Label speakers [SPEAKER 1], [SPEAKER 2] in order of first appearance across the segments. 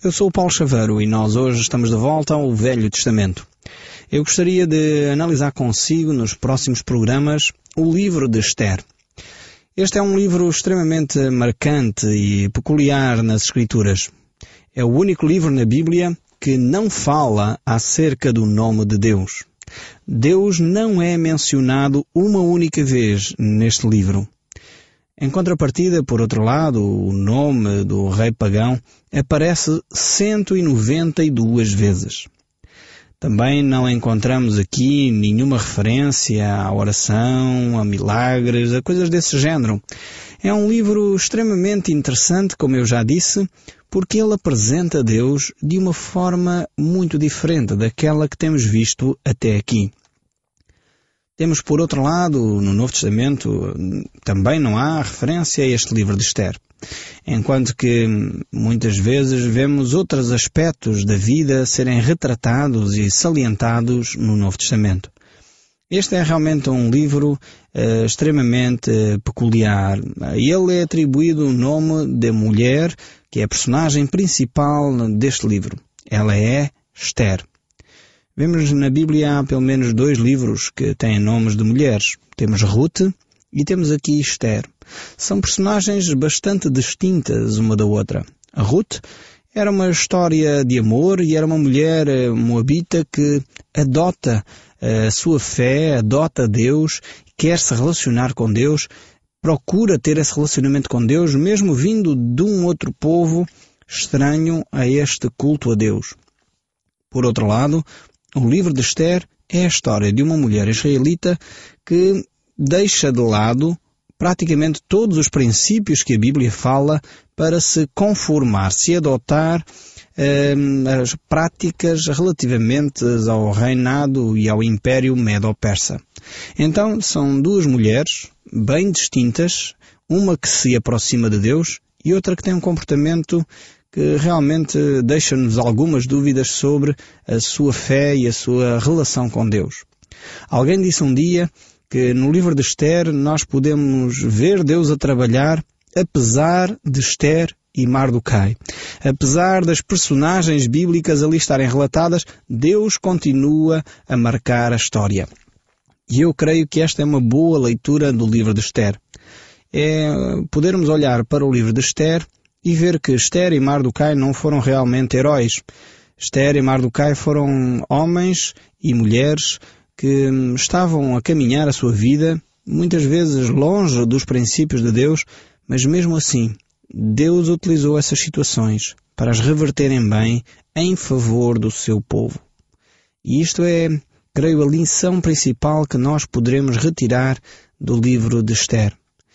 [SPEAKER 1] Eu sou o Paulo Chaveiro e nós hoje estamos de volta ao Velho Testamento. Eu gostaria de analisar consigo nos próximos programas o livro de Esther. Este é um livro extremamente marcante e peculiar nas Escrituras. É o único livro na Bíblia que não fala acerca do nome de Deus. Deus não é mencionado uma única vez neste livro. Em contrapartida, por outro lado, o nome do rei pagão aparece 192 vezes. Também não encontramos aqui nenhuma referência à oração, a milagres, a coisas desse género. É um livro extremamente interessante, como eu já disse, porque ele apresenta Deus de uma forma muito diferente daquela que temos visto até aqui. Temos, por outro lado, no Novo Testamento, também não há referência a este livro de Esther. Enquanto que muitas vezes vemos outros aspectos da vida serem retratados e salientados no Novo Testamento. Este é realmente um livro extremamente peculiar. A ele é atribuído o nome da mulher, que é a personagem principal deste livro. Ela é Esther. Vemos na Bíblia há pelo menos 2 livros que têm nomes de mulheres. Temos Ruth e temos aqui Esther. São personagens bastante distintas uma da outra. A Ruth era uma história de amor e era uma mulher moabita que adota a sua fé, adota Deus, quer se relacionar com Deus, procura ter esse relacionamento com Deus, mesmo vindo de um outro povo estranho a este culto a Deus. Por outro lado, o livro de Esther é a história de uma mulher israelita que deixa de lado praticamente todos os princípios que a Bíblia fala para se conformar, se adotar as práticas relativamente ao reinado e ao Império Medo-Persa. Então, são 2 mulheres bem distintas, uma que se aproxima de Deus e outra que tem um comportamento que realmente deixa-nos algumas dúvidas sobre a sua fé e a sua relação com Deus. Alguém disse um dia que no livro de Esther nós podemos ver Deus a trabalhar apesar de Esther e Mardoquai. Apesar das personagens bíblicas ali estarem relatadas, Deus continua a marcar a história. E eu creio que esta é uma boa leitura do livro de Esther. É podermos olhar para o livro de Esther e ver que Esther e Mardoquai não foram realmente heróis. Esther e Mardoquai foram homens e mulheres que estavam a caminhar a sua vida, muitas vezes longe dos princípios de Deus, mas mesmo assim, Deus utilizou essas situações para as reverterem bem em favor do seu povo. E isto é, creio, a lição principal que nós poderemos retirar do livro de Esther.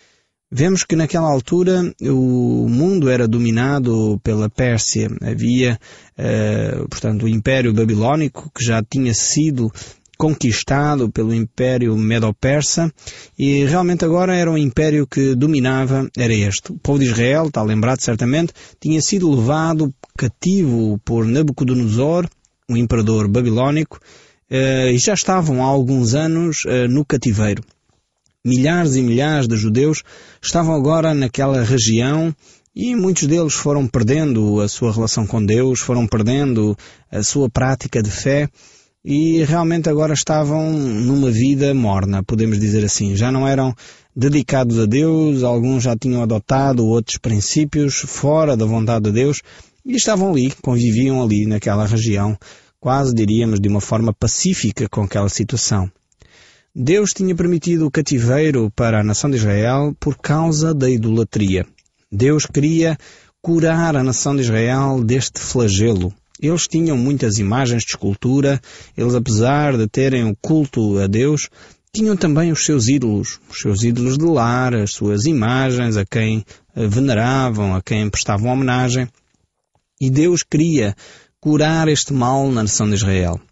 [SPEAKER 1] Vemos que naquela altura o mundo era dominado pela Pérsia. Havia, portanto, o Império Babilônico, que já tinha sido conquistado pelo Império Medo-Persa, e realmente agora era um império que dominava, era este. O povo de Israel, está lembrado certamente, tinha sido levado cativo por Nabucodonosor, o imperador babilônico, e já estavam há alguns anos no cativeiro. Milhares e milhares de judeus estavam agora naquela região e muitos deles foram perdendo a sua relação com Deus, foram perdendo a sua prática de fé e realmente agora estavam numa vida morna, podemos dizer assim. Já não eram dedicados a Deus, alguns já tinham adotado outros princípios fora da vontade de Deus e estavam ali, conviviam ali naquela região, quase diríamos de uma forma pacífica com aquela situação. Deus tinha permitido o cativeiro para a nação de Israel por causa da idolatria. Deus queria curar a nação de Israel deste flagelo. Eles tinham muitas imagens de escultura, eles, apesar de terem o culto a Deus, tinham também os seus ídolos de lar, as suas imagens, a quem veneravam, a quem prestavam homenagem. E Deus queria curar este mal na nação de Israel.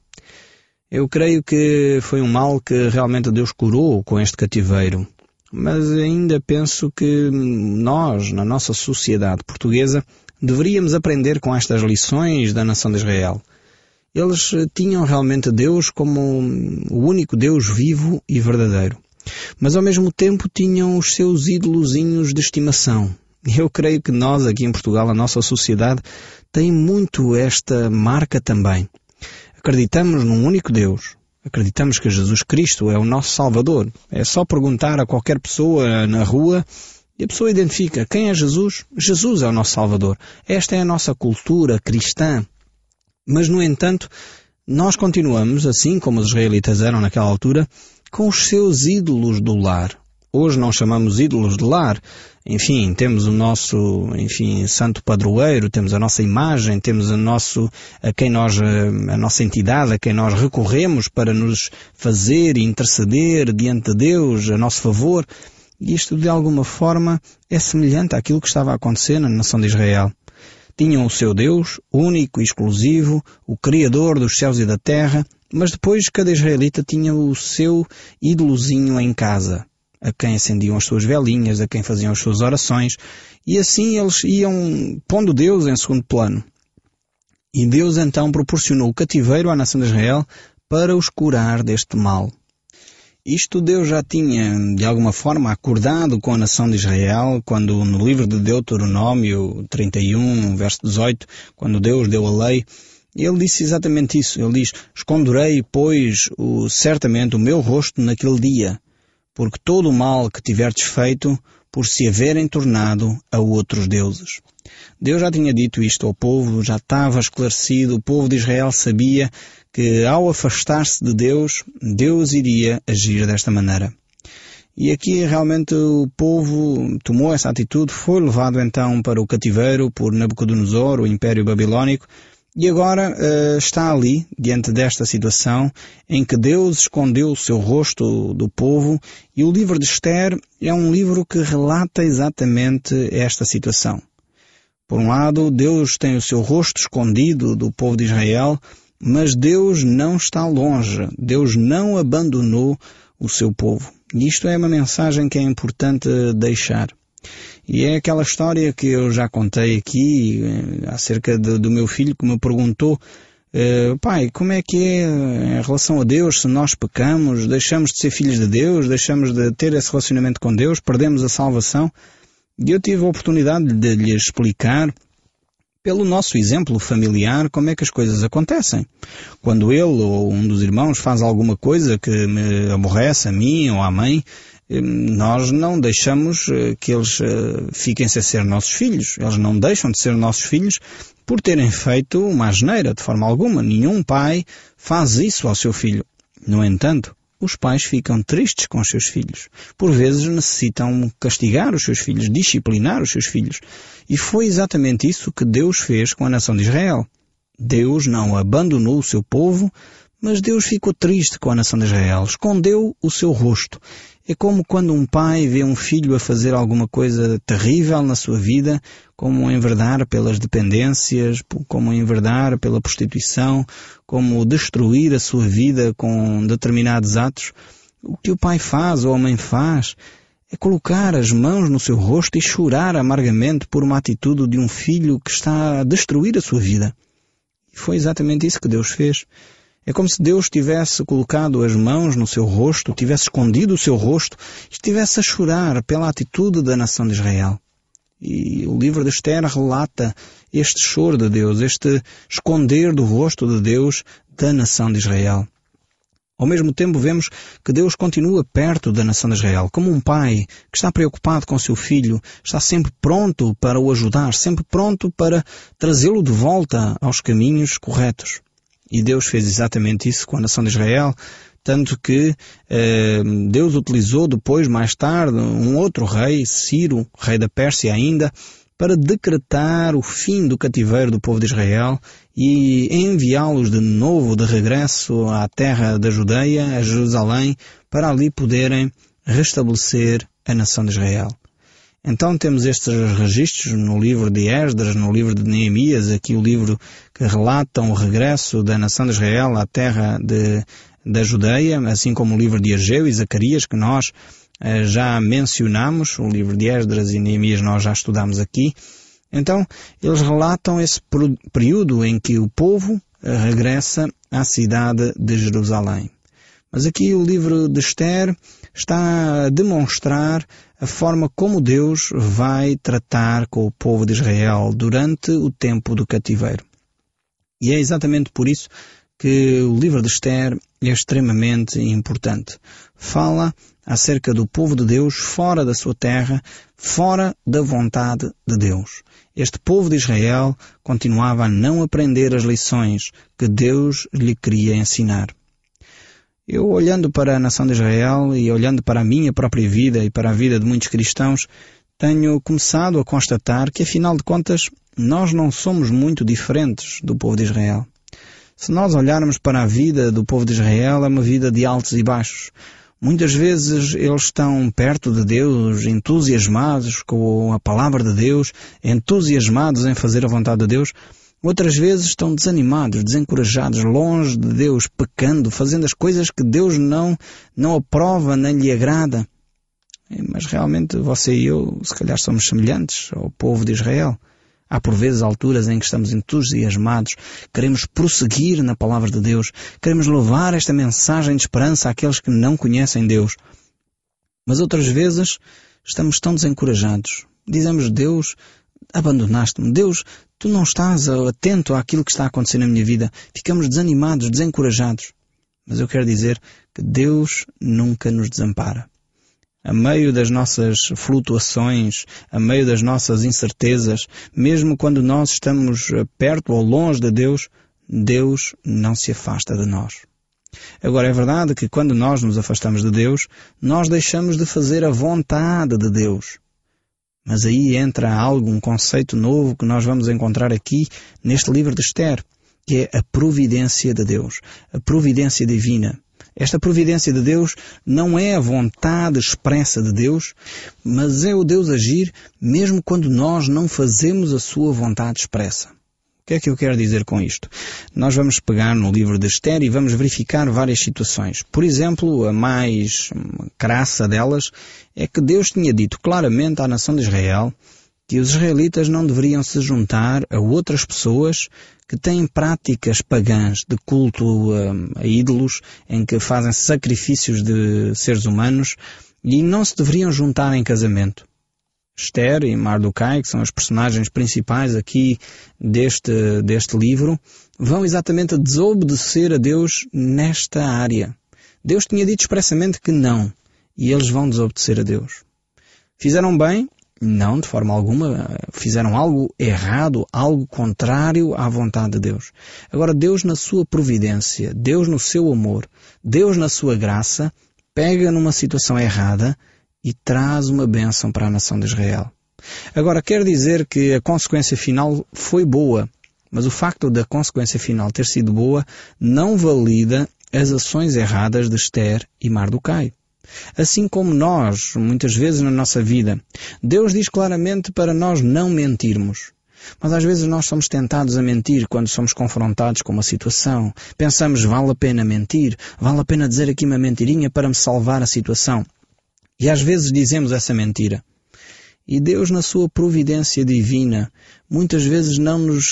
[SPEAKER 1] Eu creio que foi um mal que realmente Deus curou com este cativeiro. Mas ainda penso que nós, na nossa sociedade portuguesa, deveríamos aprender com estas lições da nação de Israel. Eles tinham realmente Deus como o único Deus vivo e verdadeiro. Mas ao mesmo tempo tinham os seus ídolozinhos de estimação. Eu creio que nós aqui em Portugal, a nossa sociedade, tem muito esta marca também. Acreditamos num único Deus. Acreditamos que Jesus Cristo é o nosso Salvador. É só perguntar a qualquer pessoa na rua e a pessoa identifica quem é Jesus. Jesus é o nosso Salvador. Esta é a nossa cultura cristã. Mas, no entanto, nós continuamos, assim como os israelitas eram naquela altura, com os seus ídolos do lar. Hoje não chamamos ídolos de lar. Enfim, temos o nosso, santo padroeiro, temos a nossa imagem, temos a nossa entidade a quem nós recorremos para nos fazer e interceder diante de Deus, a nosso favor. E isto, de alguma forma, é semelhante àquilo que estava a acontecer na nação de Israel. Tinham o seu Deus, único e exclusivo, o Criador dos céus e da terra, mas depois cada israelita tinha o seu ídolozinho em casa, a quem acendiam as suas velinhas, a quem faziam as suas orações, e assim eles iam pondo Deus em segundo plano. E Deus então proporcionou o cativeiro à nação de Israel para os curar deste mal. Isto Deus já tinha, de alguma forma, acordado com a nação de Israel, quando no livro de Deuteronômio 31, verso 18, quando Deus deu a lei, ele disse exatamente isso. Ele diz: esconderei, pois, certamente o meu rosto naquele dia, porque todo o mal que tiverdes feito, por se haverem tornado a outros deuses. Deus já tinha dito isto ao povo, já estava esclarecido, o povo de Israel sabia que ao afastar-se de Deus, Deus iria agir desta maneira. E aqui realmente o povo tomou essa atitude, foi levado então para o cativeiro por Nabucodonosor, o Império Babilónico, e agora está ali, diante desta situação, em que Deus escondeu o seu rosto do povo, e o livro de Esther é um livro que relata exatamente esta situação. Por um lado, Deus tem o seu rosto escondido do povo de Israel, mas Deus não está longe, Deus não abandonou o seu povo. E isto é uma mensagem que é importante deixar. E é aquela história que eu já contei aqui, acerca do meu filho que me perguntou: pai, como é que é em relação a Deus, se nós pecamos, deixamos de ser filhos de Deus, deixamos de ter esse relacionamento com Deus, perdemos a salvação? E eu tive a oportunidade de lhe explicar, pelo nosso exemplo familiar, como é que as coisas acontecem. Quando ele ou um dos irmãos faz alguma coisa que me aborrece, a mim ou à mãe, nós não deixamos que eles fiquem sem ser nossos filhos. Eles não deixam de ser nossos filhos por terem feito uma asneira, de forma alguma. Nenhum pai faz isso ao seu filho. No entanto, os pais ficam tristes com os seus filhos. Por vezes necessitam castigar os seus filhos, disciplinar os seus filhos. E foi exatamente isso que Deus fez com a nação de Israel. Deus não abandonou o seu povo, mas Deus ficou triste com a nação de Israel, escondeu o seu rosto. É como quando um pai vê um filho a fazer alguma coisa terrível na sua vida, como enverdar pelas dependências, como enverdar pela prostituição, como destruir a sua vida com determinados atos. O que o pai faz ou a mãe faz é colocar as mãos no seu rosto e chorar amargamente por uma atitude de um filho que está a destruir a sua vida. E foi exatamente isso que Deus fez. É como se Deus tivesse colocado as mãos no seu rosto, tivesse escondido o seu rosto e estivesse a chorar pela atitude da nação de Israel. E o livro de Esther relata este choro de Deus, este esconder do rosto de Deus da nação de Israel. Ao mesmo tempo vemos que Deus continua perto da nação de Israel, como um pai que está preocupado com seu filho, está sempre pronto para o ajudar, sempre pronto para trazê-lo de volta aos caminhos corretos. E Deus fez exatamente isso com a nação de Israel, tanto que Deus utilizou depois, mais tarde, um outro rei, Ciro, rei da Pérsia ainda, para decretar o fim do cativeiro do povo de Israel e enviá-los de novo de regresso à terra da Judeia, a Jerusalém, para ali poderem restabelecer a nação de Israel. Então temos estes registros no livro de Esdras, no livro de Neemias, aqui o livro que relatam o regresso da nação de Israel à terra da Judeia, assim como o livro de Ageu e Zacarias, que nós já mencionamos, o livro de Esdras e Neemias nós já estudamos aqui. Então eles relatam esse período em que o povo regressa à cidade de Jerusalém. Mas aqui o livro de Esther está a demonstrar a forma como Deus vai tratar com o povo de Israel durante o tempo do cativeiro. E é exatamente por isso que o livro de Esther é extremamente importante. Fala acerca do povo de Deus fora da sua terra, fora da vontade de Deus. Este povo de Israel continuava a não aprender as lições que Deus lhe queria ensinar. Eu, olhando para a nação de Israel e olhando para a minha própria vida e para a vida de muitos cristãos, tenho começado a constatar que, afinal de contas, nós não somos muito diferentes do povo de Israel. Se nós olharmos para a vida do povo de Israel, é uma vida de altos e baixos. Muitas vezes eles estão perto de Deus, entusiasmados com a palavra de Deus, entusiasmados em fazer a vontade de Deus. Outras vezes estão desanimados, desencorajados, longe de Deus, pecando, fazendo as coisas que Deus não aprova, nem lhe agrada. Mas realmente você e eu, se calhar, somos semelhantes ao povo de Israel. Há por vezes alturas em que estamos entusiasmados, queremos prosseguir na palavra de Deus, queremos levar esta mensagem de esperança àqueles que não conhecem Deus. Mas outras vezes estamos tão desencorajados. Dizemos: Deus, abandonaste-me. Deus, tu não estás atento àquilo que está a acontecer na minha vida. Ficamos desanimados, desencorajados. Mas eu quero dizer que Deus nunca nos desampara. A meio das nossas flutuações, a meio das nossas incertezas, mesmo quando nós estamos perto ou longe de Deus, Deus não se afasta de nós. Agora, é verdade que quando nós nos afastamos de Deus, nós deixamos de fazer a vontade de Deus. Mas aí entra um conceito novo que nós vamos encontrar aqui neste livro de Esther, que é a providência de Deus, a providência divina. Esta providência de Deus não é a vontade expressa de Deus, mas é o Deus agir mesmo quando nós não fazemos a sua vontade expressa. O que é que eu quero dizer com isto? Nós vamos pegar no livro de Esther e vamos verificar várias situações. Por exemplo, a mais crassa delas é que Deus tinha dito claramente à nação de Israel que os israelitas não deveriam se juntar a outras pessoas que têm práticas pagãs de culto a ídolos, em que fazem sacrifícios de seres humanos, e não se deveriam juntar em casamento. Esther e Mardokai, que são os personagens principais aqui deste livro, vão exatamente a desobedecer a Deus nesta área. Deus tinha dito expressamente que não, e eles vão desobedecer a Deus. Fizeram bem? Não, de forma alguma. Fizeram algo errado, algo contrário à vontade de Deus. Agora, Deus na sua providência, Deus no seu amor, Deus na sua graça, pega numa situação errada e traz uma bênção para a nação de Israel. Agora, quer dizer que a consequência final foi boa, mas o facto da consequência final ter sido boa não valida as ações erradas de Esther e Mardokai. Assim como nós, muitas vezes na nossa vida, Deus diz claramente para nós não mentirmos. Mas às vezes nós somos tentados a mentir quando somos confrontados com uma situação. Pensamos: vale a pena mentir? Vale a pena dizer aqui uma mentirinha para me salvar a situação? E às vezes dizemos essa mentira. E Deus, na sua providência divina, muitas vezes não nos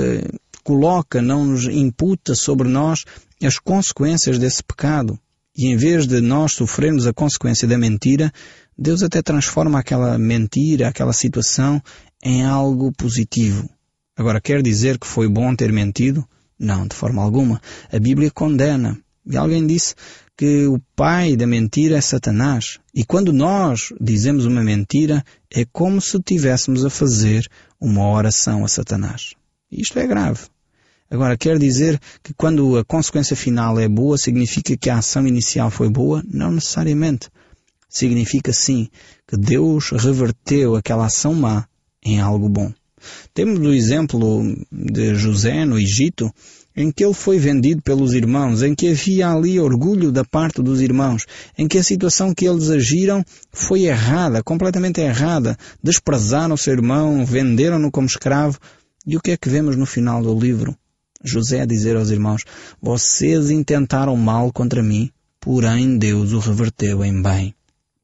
[SPEAKER 1] coloca, não nos imputa sobre nós as consequências desse pecado. E em vez de nós sofrermos a consequência da mentira, Deus até transforma aquela mentira, aquela situação, em algo positivo. Agora, quer dizer que foi bom ter mentido? Não, de forma alguma. A Bíblia condena. E alguém disse que o pai da mentira é Satanás. E quando nós dizemos uma mentira, é como se estivéssemos a fazer uma oração a Satanás. Isto é grave. Agora, quer dizer que quando a consequência final é boa, significa que a ação inicial foi boa? Não necessariamente. Significa sim que Deus reverteu aquela ação má em algo bom. Temos o exemplo de José no Egito, em que ele foi vendido pelos irmãos, em que havia ali orgulho da parte dos irmãos, em que a situação que eles agiram foi errada, completamente errada. Desprezaram o seu irmão, venderam-no como escravo. E o que é que vemos no final do livro? José a dizer aos irmãos: vocês intentaram mal contra mim, porém Deus o reverteu em bem.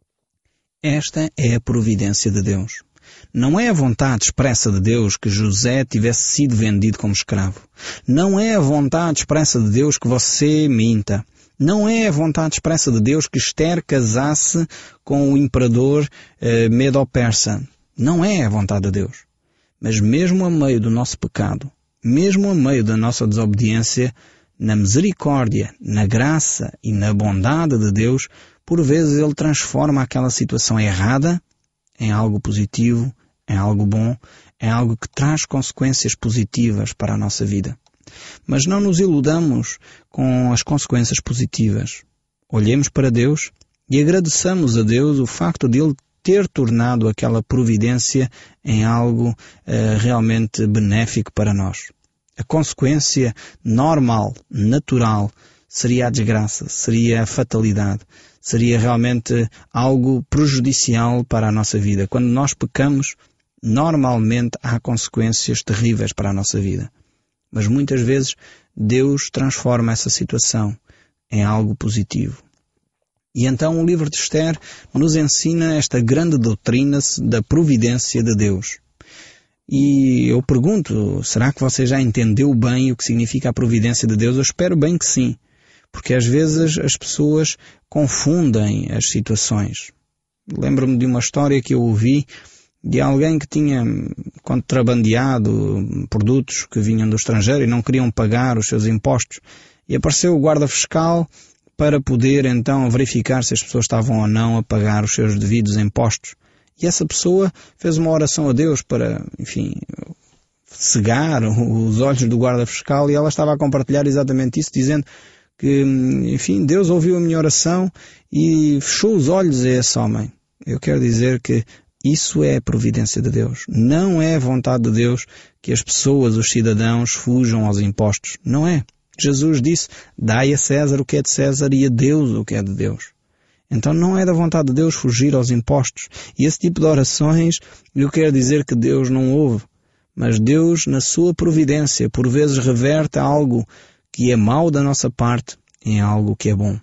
[SPEAKER 1] Esta é a providência de Deus. Não é a vontade expressa de Deus que José tivesse sido vendido como escravo. Não é a vontade expressa de Deus que você minta, Não é a vontade expressa de Deus que Ester casasse com o imperador Medo-Persa. Não é a vontade de Deus. Mas mesmo a meio do nosso pecado, mesmo a meio da nossa desobediência, na misericórdia, na graça e na bondade de Deus, por vezes Ele transforma aquela situação errada em algo positivo, em algo bom, em algo que traz consequências positivas para a nossa vida. Mas não nos iludamos com as consequências positivas. Olhemos para Deus e agradeçamos a Deus o facto de Ele ter tornado aquela providência em algo realmente benéfico para nós. A consequência normal, natural, seria a desgraça, seria a fatalidade, seria realmente algo prejudicial para a nossa vida. Quando nós pecamos, normalmente há consequências terríveis para a nossa vida. Mas muitas vezes Deus transforma essa situação em algo positivo. E então o livro de Ester nos ensina esta grande doutrina da providência de Deus. E eu pergunto, será que você já entendeu bem o que significa a providência de Deus? Eu espero bem que sim, porque às vezes as pessoas confundem as situações. Lembro-me de uma história que eu ouvi de alguém que tinha contrabandeado produtos que vinham do estrangeiro e não queriam pagar os seus impostos. E apareceu o guarda fiscal para poder então verificar se as pessoas estavam ou não a pagar os seus devidos impostos. E essa pessoa fez uma oração a Deus para, cegar os olhos do guarda fiscal, e ela estava a compartilhar exatamente isso, dizendo que, Deus ouviu a minha oração e fechou os olhos a esse homem. Eu quero dizer que isso é a providência de Deus. Não é a vontade de Deus que as pessoas, os cidadãos, fujam aos impostos. Não é. Jesus disse, dai a César o que é de César e a Deus o que é de Deus. Então não é da vontade de Deus fugir aos impostos. E esse tipo de orações, eu quero dizer que Deus não ouve. Mas Deus, na sua providência, por vezes reverte algo que é mau da nossa parte em algo que é bom.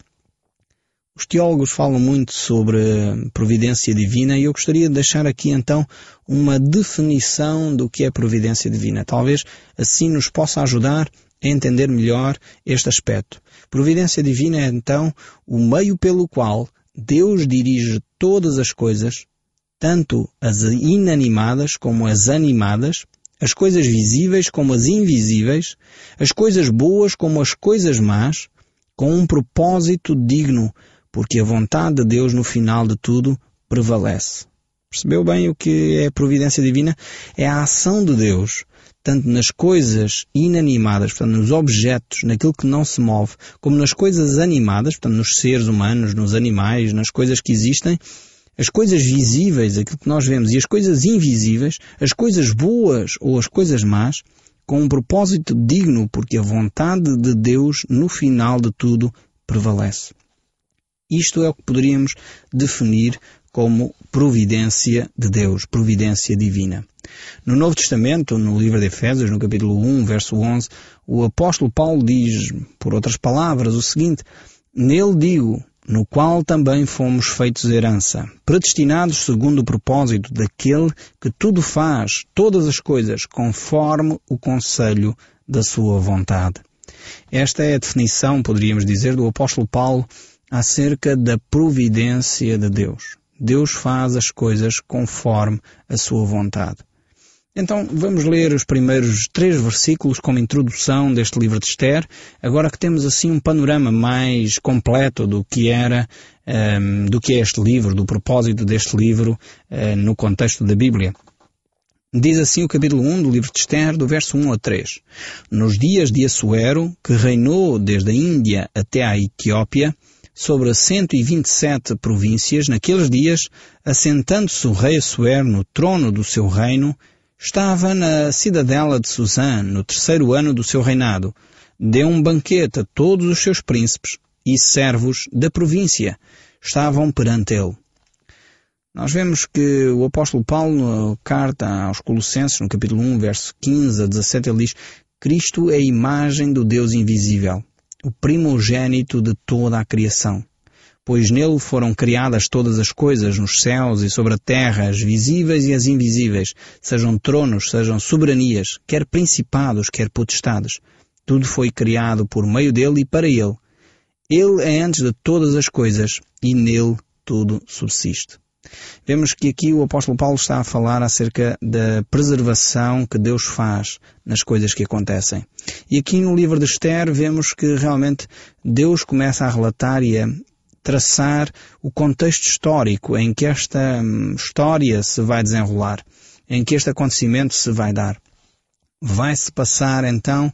[SPEAKER 1] Os teólogos falam muito sobre providência divina e eu gostaria de deixar aqui então uma definição do que é providência divina. Talvez assim nos possa ajudar a entender melhor este aspecto. Providência divina é então o meio pelo qual Deus dirige todas as coisas, tanto as inanimadas como as animadas, as coisas visíveis como as invisíveis, as coisas boas como as coisas más, com um propósito digno, porque a vontade de Deus no final de tudo prevalece. Percebeu bem o que é a providência divina? É a ação de Deus, tanto nas coisas inanimadas, portanto nos objetos, naquilo que não se move, como nas coisas animadas, portanto nos seres humanos, nos animais, nas coisas que existem, as coisas visíveis, aquilo que nós vemos, e as coisas invisíveis, as coisas boas ou as coisas más, com um propósito digno, porque a vontade de Deus no final de tudo prevalece. Isto é o que poderíamos definir como providência de Deus, providência divina. No Novo Testamento, no livro de Efésios, no capítulo 1, verso 11, o apóstolo Paulo diz, por outras palavras, o seguinte: nele digo, no qual também fomos feitos herança, predestinados segundo o propósito daquele que tudo faz, todas as coisas, conforme o conselho da sua vontade. Esta é a definição, poderíamos dizer, do apóstolo Paulo acerca da providência de Deus. Deus faz as coisas conforme a sua vontade. Então, vamos ler os primeiros 3 versículos como introdução deste livro de Ester, agora que temos assim um panorama mais completo do que é este livro, do propósito deste livro no contexto da Bíblia. Diz assim o capítulo 1 do livro de Ester, do verso 1 a 3. Nos dias de Assuero, que reinou desde a Índia até a Etiópia, sobre 127 províncias, naqueles dias, assentando-se o rei Assuero no trono do seu reino, estava na cidadela de Susã, no 3º ano do seu reinado. Deu um banquete a todos os seus príncipes e servos da província. Estavam perante ele. Nós vemos que o apóstolo Paulo, na carta aos Colossenses, no capítulo 1, verso 15 a 17, ele diz: Cristo é a imagem do Deus invisível, o primogênito de toda a criação. Pois nele foram criadas todas as coisas, nos céus e sobre a terra, as visíveis e as invisíveis, sejam tronos, sejam soberanias, quer principados, quer potestades. Tudo foi criado por meio dele e para ele. Ele é antes de todas as coisas e nele tudo subsiste. Vemos que aqui o apóstolo Paulo está a falar acerca da preservação que Deus faz nas coisas que acontecem. E aqui no livro de Esther vemos que realmente Deus começa a relatar e a traçar o contexto histórico em que esta história se vai desenrolar, em que este acontecimento se vai dar. Vai-se passar então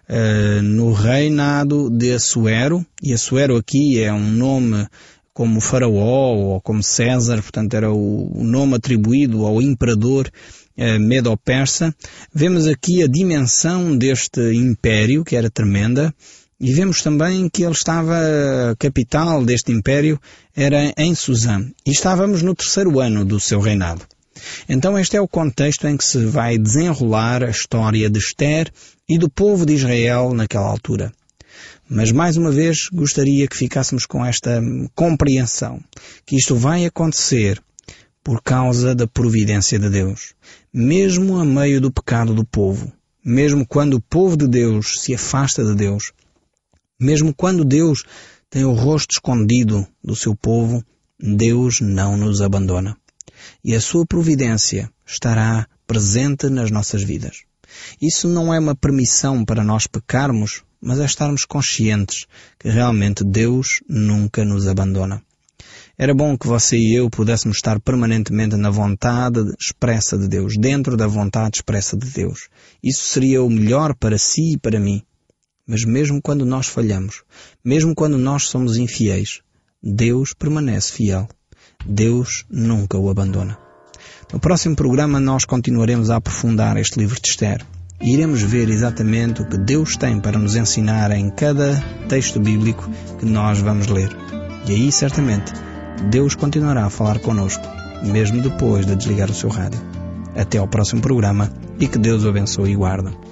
[SPEAKER 1] no reinado de Assuero, e Assuero aqui é um nome como Faraó ou como César, portanto era o nome atribuído ao imperador medo-persa. Vemos aqui a dimensão deste império, que era tremenda, e vemos também que ele estava, a capital deste império era em Suzã, e estávamos no 3º ano do seu reinado. Então este é o contexto em que se vai desenrolar a história de Esther e do povo de Israel naquela altura. Mas mais uma vez gostaria que ficássemos com esta compreensão, que isto vai acontecer por causa da providência de Deus, mesmo a meio do pecado do povo, mesmo quando o povo de Deus se afasta de Deus, mesmo quando Deus tem o rosto escondido do seu povo, Deus não nos abandona. E a sua providência estará presente nas nossas vidas. Isso não é uma permissão para nós pecarmos, mas é estarmos conscientes que realmente Deus nunca nos abandona. Era bom que você e eu pudéssemos estar permanentemente na vontade expressa de Deus, dentro da vontade expressa de Deus. Isso seria o melhor para si e para mim. Mas mesmo quando nós falhamos, mesmo quando nós somos infiéis, Deus permanece fiel. Deus nunca o abandona. No próximo programa nós continuaremos a aprofundar este livro de Esther e iremos ver exatamente o que Deus tem para nos ensinar em cada texto bíblico que nós vamos ler. E aí, certamente, Deus continuará a falar connosco, mesmo depois de desligar o seu rádio. Até ao próximo programa e que Deus o abençoe e guarde.